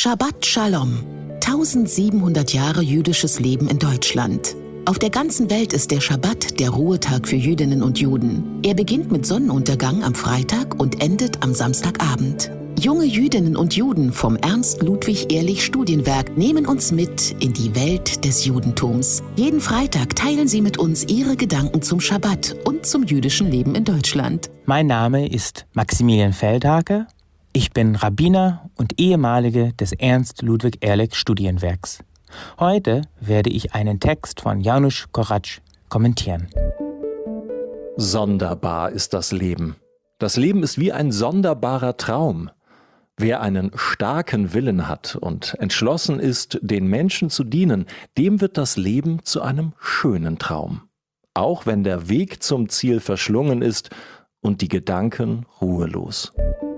Shabbat Shalom. 1700 Jahre jüdisches Leben in Deutschland. Auf der ganzen Welt ist der Schabbat der Ruhetag für Jüdinnen und Juden. Er beginnt mit Sonnenuntergang am Freitag und endet am Samstagabend. Junge Jüdinnen und Juden vom Ernst-Ludwig-Ehrlich-Studienwerk nehmen uns mit in die Welt des Judentums. Jeden Freitag teilen sie mit uns ihre Gedanken zum Schabbat und zum jüdischen Leben in Deutschland. Mein Name ist Maximilian Feldhake. Ich bin Rabbiner und Ehemalige des Ernst-Ludwig-Ehrlich-Studienwerks. Heute werde ich einen Text von Janusz Koracz kommentieren. Sonderbar ist das Leben. Das Leben ist wie ein sonderbarer Traum. Wer einen starken Willen hat und entschlossen ist, den Menschen zu dienen, dem wird das Leben zu einem schönen Traum. Auch wenn der Weg zum Ziel verschlungen ist und die Gedanken ruhelos.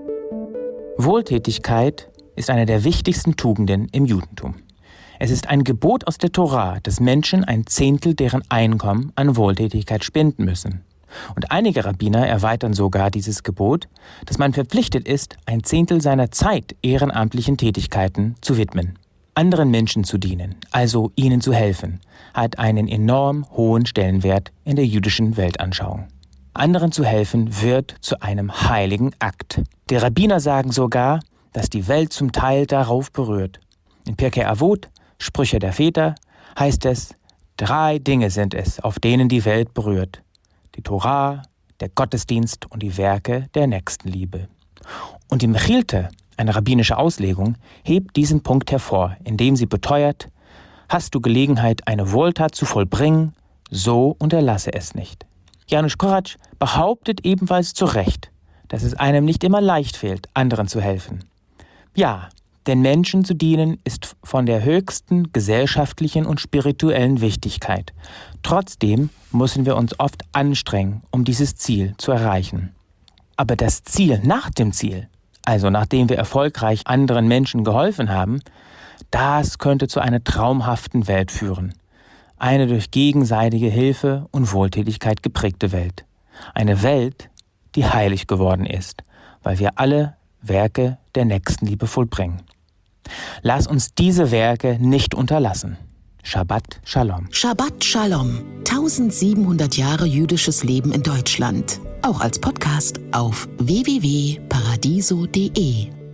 Wohltätigkeit ist eine der wichtigsten Tugenden im Judentum. Es ist ein Gebot aus der Tora, dass Menschen ein Zehntel deren Einkommen an Wohltätigkeit spenden müssen. Und einige Rabbiner erweitern sogar dieses Gebot, dass man verpflichtet ist, ein Zehntel seiner Zeit ehrenamtlichen Tätigkeiten zu widmen. Anderen Menschen zu dienen, also ihnen zu helfen, hat einen enorm hohen Stellenwert in der jüdischen Weltanschauung. Anderen zu helfen wird zu einem heiligen Akt. Die Rabbiner sagen sogar, dass die Welt zum Teil darauf berührt. In Pirkei Avot, Sprüche der Väter, heißt es, 3 Dinge sind es, auf denen die Welt berührt. Die Tora, der Gottesdienst und die Werke der Nächstenliebe. Und die Mechilte, eine rabbinische Auslegung, hebt diesen Punkt hervor, indem sie beteuert, hast du Gelegenheit, eine Wohltat zu vollbringen, so unterlasse es nicht. Janusz Koracz behauptet ebenfalls zu Recht, dass es einem nicht immer leicht fällt, anderen zu helfen. Ja, den Menschen zu dienen ist von der höchsten gesellschaftlichen und spirituellen Wichtigkeit. Trotzdem müssen wir uns oft anstrengen, um dieses Ziel zu erreichen. Aber das Ziel nach dem Ziel, also nachdem wir erfolgreich anderen Menschen geholfen haben, das könnte zu einer traumhaften Welt führen. Eine durch gegenseitige Hilfe und Wohltätigkeit geprägte Welt. Eine Welt, die heilig geworden ist, weil wir alle Werke der Nächstenliebe vollbringen. Lass uns diese Werke nicht unterlassen. Shabbat Shalom. Shabbat Shalom. 1700 Jahre jüdisches Leben in Deutschland. Auch als Podcast auf www.paradiso.de.